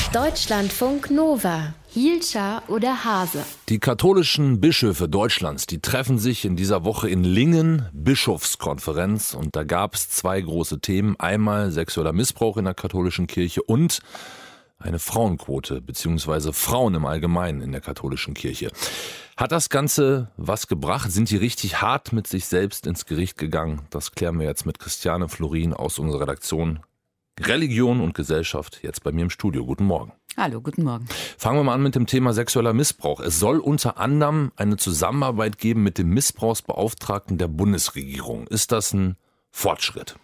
Deutschlandfunk Nova. Hielscher oder Hase? Die katholischen Bischöfe Deutschlands, die treffen sich in dieser Woche in Lingen, Bischofskonferenz. Und da gab es zwei große Themen. Einmal sexueller Missbrauch in der katholischen Kirche und eine Frauenquote, beziehungsweise Frauen im Allgemeinen in der katholischen Kirche. Hat das Ganze was gebracht? Sind die richtig hart mit sich selbst ins Gericht gegangen? Das klären wir jetzt mit Christiane Florin aus unserer Redaktion Religion und Gesellschaft, jetzt bei mir im Studio. Guten Morgen. Hallo, guten Morgen. Fangen wir mal an mit dem Thema sexueller Missbrauch. Es soll unter anderem eine Zusammenarbeit geben mit dem Missbrauchsbeauftragten der Bundesregierung. Ist das ein Fortschritt?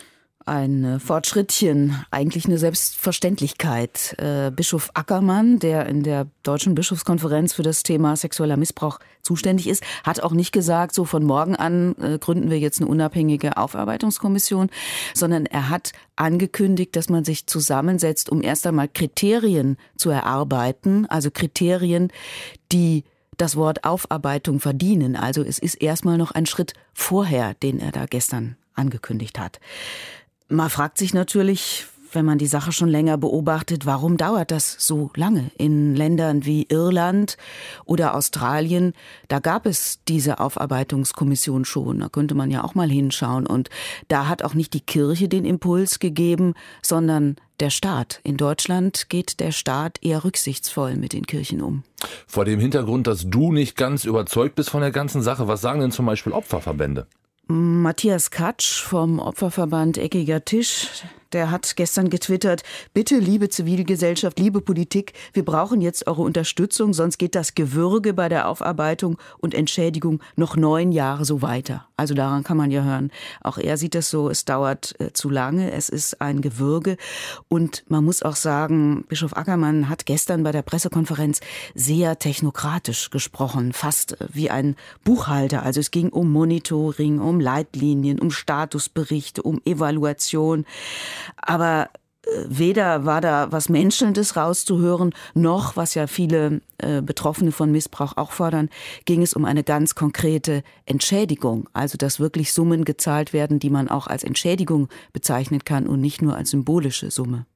Ein Fortschrittchen, eigentlich eine Selbstverständlichkeit. Bischof Ackermann, der in der Deutschen Bischofskonferenz für das Thema sexueller Missbrauch zuständig ist, hat auch nicht gesagt, so von morgen an gründen wir jetzt eine unabhängige Aufarbeitungskommission, sondern er hat angekündigt, dass man sich zusammensetzt, um erst einmal Kriterien zu erarbeiten, also Kriterien, die das Wort Aufarbeitung verdienen. Also es ist erstmal noch ein Schritt vorher, den er da gestern angekündigt hat. Man fragt sich natürlich, wenn man die Sache schon länger beobachtet, warum dauert das so lange? In Ländern wie Irland oder Australien, da gab es diese Aufarbeitungskommission schon. Da könnte man ja auch mal hinschauen. Und da hat auch nicht die Kirche den Impuls gegeben, sondern der Staat. In Deutschland geht der Staat eher rücksichtsvoll mit den Kirchen um. Vor dem Hintergrund, dass du nicht ganz überzeugt bist von der ganzen Sache, was sagen denn zum Beispiel Opferverbände? Matthias Katsch vom Opferverband Eckiger Tisch, der hat gestern getwittert: Bitte, liebe Zivilgesellschaft, liebe Politik, wir brauchen jetzt eure Unterstützung, sonst geht das Gewürge bei der Aufarbeitung und Entschädigung noch 9 Jahre so weiter. Also daran kann man ja hören. Auch er sieht das so, es dauert zu lange, es ist ein Gewürge. Und man muss auch sagen, Bischof Ackermann hat gestern bei der Pressekonferenz sehr technokratisch gesprochen, fast wie ein Buchhalter. Also es ging um Monitoring, um Leitlinien, um Statusberichte, um Evaluation. Aber weder war da was Menschelndes rauszuhören, noch, was ja viele Betroffene von Missbrauch auch fordern, ging es um eine ganz konkrete Entschädigung. Also, dass wirklich Summen gezahlt werden, die man auch als Entschädigung bezeichnen kann und nicht nur als symbolische Summe.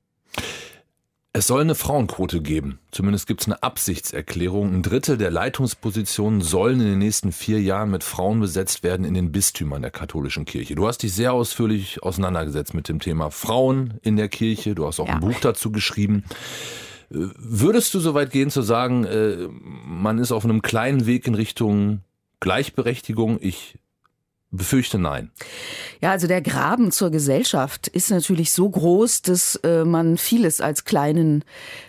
Es soll eine Frauenquote geben. Zumindest gibt es eine Absichtserklärung. 1/3 der Leitungspositionen sollen in den nächsten 4 Jahren mit Frauen besetzt werden in den Bistümern der katholischen Kirche. Du hast dich sehr ausführlich auseinandergesetzt mit dem Thema Frauen in der Kirche. Du hast auch ein Buch dazu geschrieben. Würdest du so weit gehen zu sagen, man ist auf einem kleinen Weg in Richtung Gleichberechtigung? Ich befürchte nein. Ja, also der Graben zur Gesellschaft ist natürlich so groß, dass man vieles als kleinen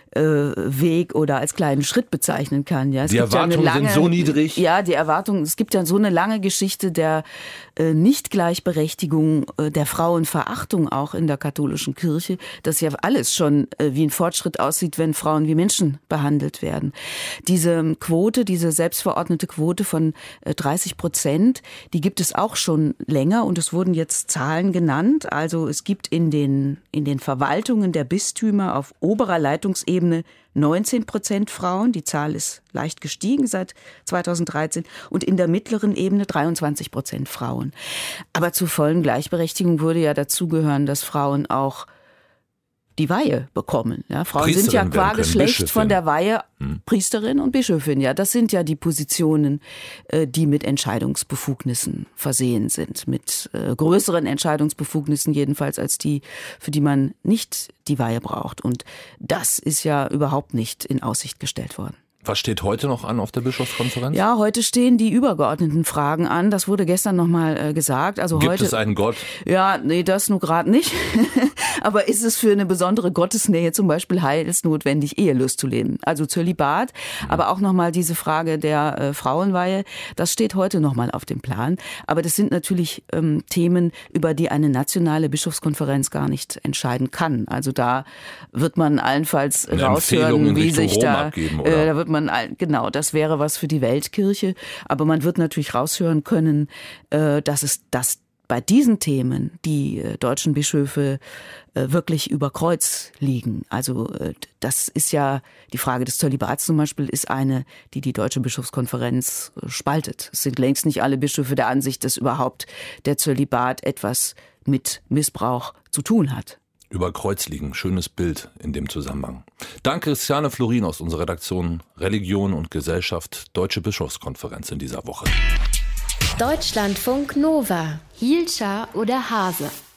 Weg oder als kleinen Schritt bezeichnen kann. Ja, die Erwartungen sind so niedrig. Ja, die Erwartungen, es gibt ja so eine lange Geschichte der Nicht-Gleichberechtigung, der Frauenverachtung auch in der katholischen Kirche, dass ja alles schon wie ein Fortschritt aussieht, wenn Frauen wie Menschen behandelt werden. Diese Quote, diese selbstverordnete Quote von 30%, die gibt es auch schon länger und es wurden jetzt Zahlen genannt. Also es gibt in den Verwaltungen der Bistümer auf oberer Leitungsebene 19% Frauen, die Zahl ist leicht gestiegen seit 2013, und in der mittleren Ebene 23% Frauen. Aber zur vollen Gleichberechtigung würde ja dazugehören, dass Frauen auch die Weihe bekommen. Ja, Frauen sind ja qua Geschlecht von der Weihe Priesterin und Bischöfin. Ja, das sind ja die Positionen, die mit Entscheidungsbefugnissen versehen sind. Mit größeren Entscheidungsbefugnissen jedenfalls als die, für die man nicht die Weihe braucht. Und das ist ja überhaupt nicht in Aussicht gestellt worden. Was steht heute noch an auf der Bischofskonferenz? Ja, heute stehen die übergeordneten Fragen an. Das wurde gestern nochmal gesagt. Also Gibt heute, es einen Gott? Ja, nee, das nur gerade nicht. Aber ist es für eine besondere Gottesnähe zum Beispiel heilsnotwendig, Ehelust zu leben? Also Zölibat, aber auch nochmal diese Frage der Frauenweihe, das steht heute nochmal auf dem Plan. Aber das sind natürlich Themen, über die eine nationale Bischofskonferenz gar nicht entscheiden kann. Also da wird man allenfalls raushören, wie sich da wird man, genau, das wäre was für die Weltkirche. Aber man wird natürlich raushören können, dass bei diesen Themen die deutschen Bischöfe wirklich über Kreuz liegen. Also das ist ja, die Frage des Zölibats zum Beispiel ist eine, die die Deutsche Bischofskonferenz spaltet. Es sind längst nicht alle Bischöfe der Ansicht, dass überhaupt der Zölibat etwas mit Missbrauch zu tun hat. über Kreuz liegen. Schönes Bild in dem Zusammenhang. Danke Christiane Florin aus unserer Redaktion Religion und Gesellschaft, Deutsche Bischofskonferenz in dieser Woche. Deutschlandfunk Nova, Hielscher oder Hase.